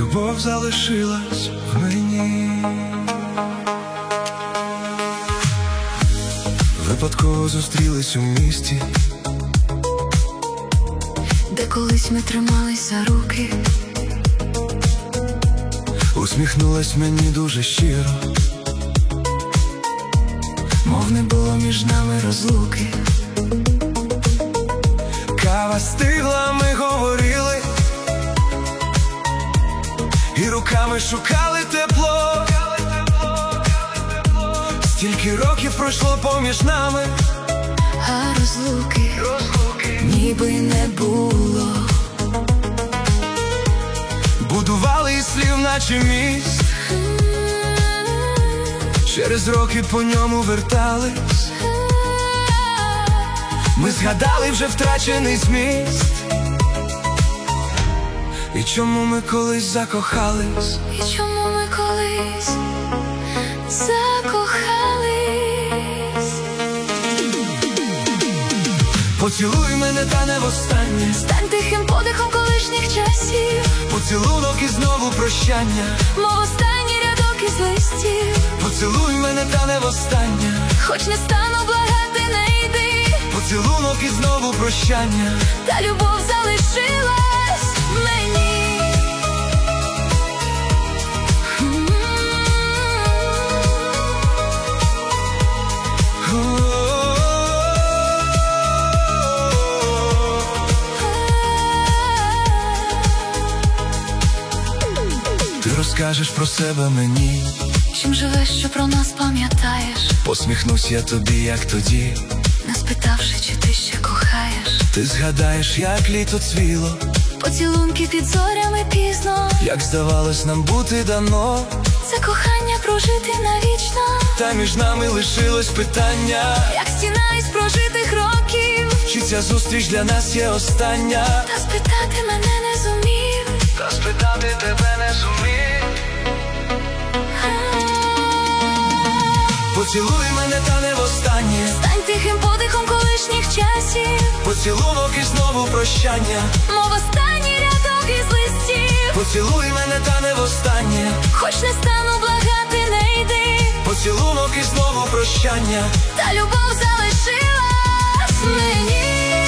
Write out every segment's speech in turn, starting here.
любов залишилась в мені. Випадково зустрілись у місті, де колись ми тримались за руки. Усміхнулась мені дуже щиро, мов не було між нами розлуки. Кава стигла, ми говорили, і руками шукали тепло. Стільки років пройшло поміж нами, А розлуки ніби не було. будували із слів, наче міст. Через роки по ньому вертались, ми згадали вже втрачений зміст. І чому ми колись закохались? І чому ми колись закохались? Поцілуй мене, та не востаннє. Стань тихим подихом колишніх часів. Поцілунок і знову прощання, Мов останній рядок із листів. поцілуй мене, та не востаннє. Хоч не стану благати, не йди. Поцілунок і знову прощання, Та любов залишилась в мені. ти розкажеш про себе мені. Чим живеш, що про нас пам'ятаєш? Посміхнусь я тобі, як тоді. Не спитавши, чи ти ще кохаєш. Ти згадаєш, як літо цвіло, Поцілунки під зорями пізно. як здавалось нам бути дано. Це кохання прожити навічно. Та між нами лишилось питання, Як стіна із прожитих років. чи ця зустріч для нас є остання. Та спитати мене не зумів. Та спитати тебе не зумів. Поцілуй мене, та не востаннє. Стань тихим подихом колишніх часів. Поцілунок і знову прощання, Мов останній рядок із листів. поцілуй мене, та не востаннє. Хоч не стану благати, не йди. Поцілунок і знову прощання, Та любов залишилась в мені.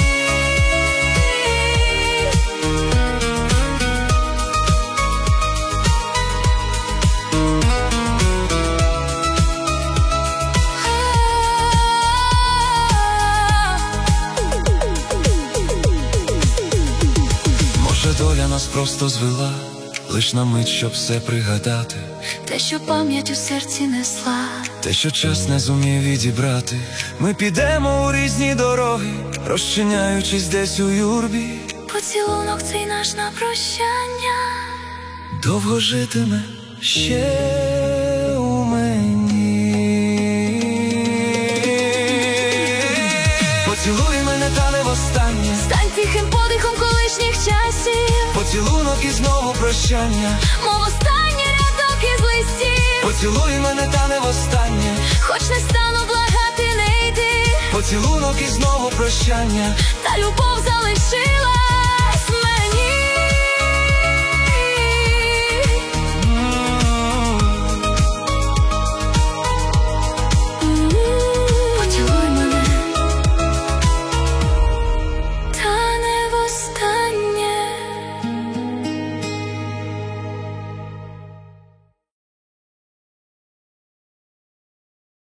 може доля нас просто звела, лиш на мить, щоб все пригадати. Те, що пам'ять у серці несла. Те, що час не зумів відібрати. Ми підемо у різні дороги, розчиняючись десь у юрбі. Поцілунок цей наш на прощання. Довго житиме ще у мені. Поцілуй мене, та не востаннє. Стань тихим подихом колишніх часів. Поцілунок і знову прощання, Мов останній рядок із листів. поцілуй мене, та не востаннє. Хоч не стану благати, не йди. Поцілунок і знову прощання, Та любов залишилась